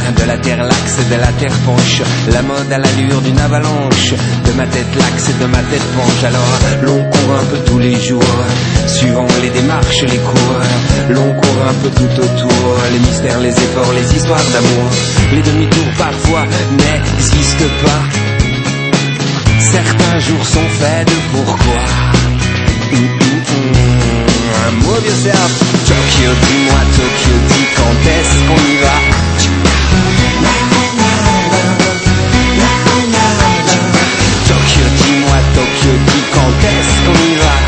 De la terre laxe et de la terre penche, la mode à l'allure d'une avalanche. De ma tête laxe et de ma tête penche. Alors l'on court un peu tous les jours, suivant les démarches, les cours. L'on court un peu tout autour, les mystères, les efforts, les histoires d'amour. Les demi-tours parfois n'existent pas. Certains jours sont faits de pourquoi. Un mot bien serve. Tokyo, dis-moi Tokyo, dis quand est-ce qu'on y va. Tokyo, dis-moi Tokyo, dis quand est-ce qu'on y va.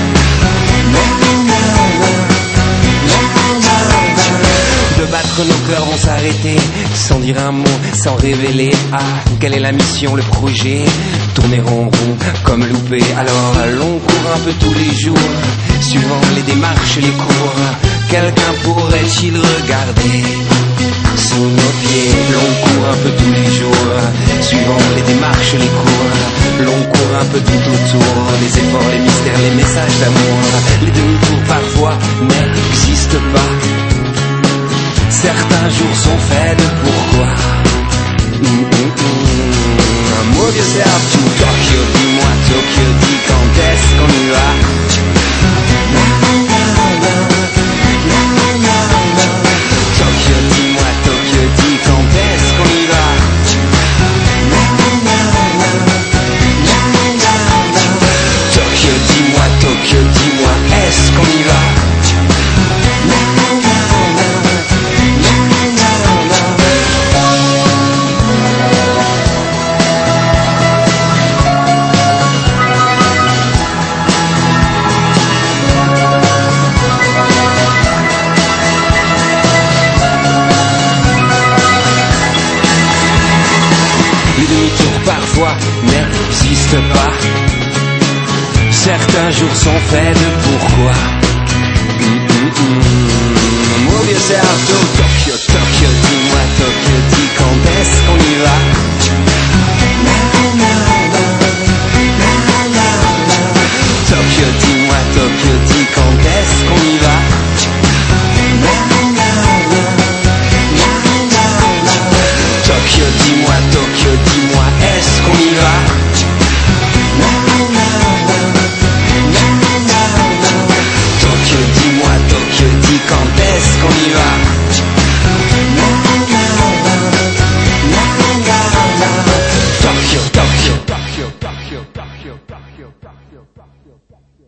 De battre nos cœurs vont s'arrêter, sans dire un mot, sans révéler. Ah, quelle est la mission, le projet? Tourner en rond comme loupé. Alors l'on court un peu tous les jours, suivant les démarches, les cours. Quelqu'un pourrait-il regarder sous nos pieds? L'on court un peu tous les jours, suivant les démarches, les cours. L'on court un peu tout autour, les efforts, les mystères, les messages d'amour. Les demi-tours parfois n'existent pas. Certains jours sont faits de pourquoi. Un mot vieux serve tout. Tokyo, dis-moi Tokyo, dis quand est-ce qu'on y va. Tokyo, dis-moi Tokyo, dis quand est-ce qu'on y va. Tokyo, dis-moi Tokyo, dis-moi est-ce qu'on y va. Parfois n'existent pas. Certains jours sont faits de pourquoi. Mot vieux cerveau. Tokyo, Tokyo, dis-moi Tokyo, dis quand est-ce qu'on y va. Tokyo, dis-moi Tokyo, dis quand est-ce qu'on y va. Tokyo, dis-moi Tokyo, dis-moi est-ce qu'on y va. Tokyo, dis-moi Tokyo, dis quand est-ce qu'on y va. Tokyo, Tokyo, Tokyo, Tokyo, Tokyo, Tokyo, Tokyo, Tokyo.